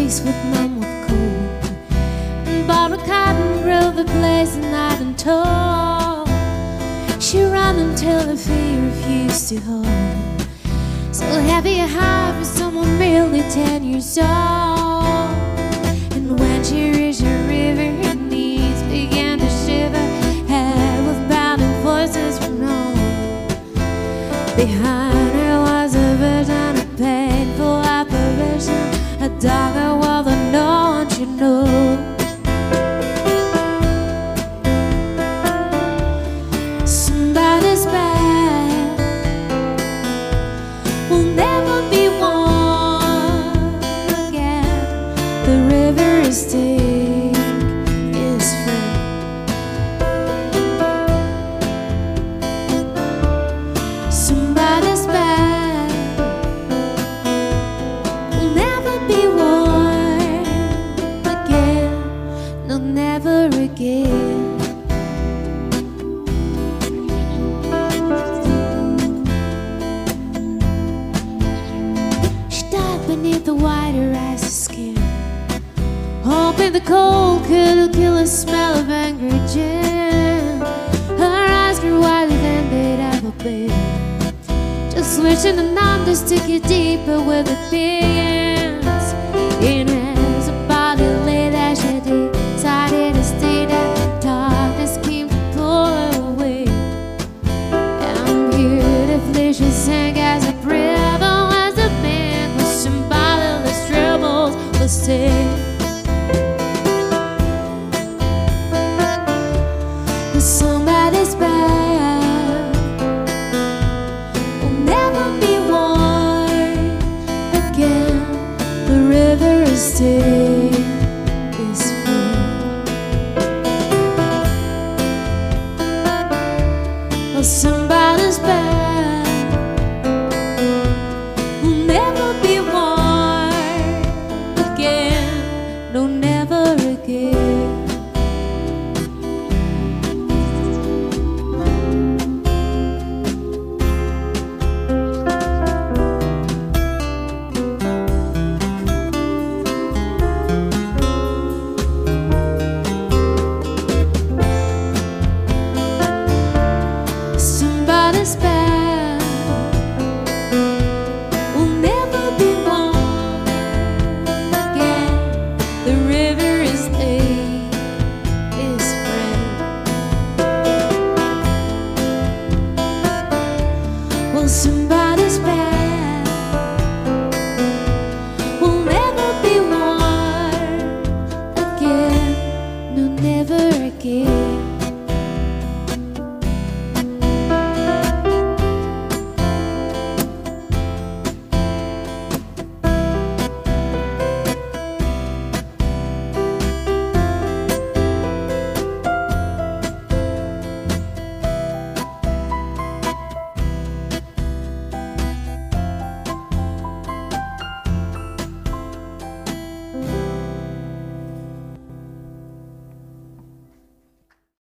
face with numb with cold, and bottle cotton grill the blazing night and told. She ran until her feet refused to hold. So heavy a heart for someone merely 10 years old. And when she reached the river, her knees began to shiver, head with bounding voices from home. Behind her was a vision, a painful apparition, a darker world that no one should know. Somebody's back will never be warm again. The river is deep, is free. Somebody's back will never be warm again. No, never again. Beneath the whiter ice of skin, hoping the cold could kill the smell of angry gin. Her eyes grew wider than they'd ever been, just wishing the numb to stick you deeper where the begins. In as a body lay there, she decided to stay there. Darkness came to pull her away, and beautifully she sang as a prayer. Somebody's back will never be warm again. The river is deep, is free. Oh, somebody's back will never be warm again. No, never again. Somebody's back will never be warm again. The river is deep, is free. Well, somebody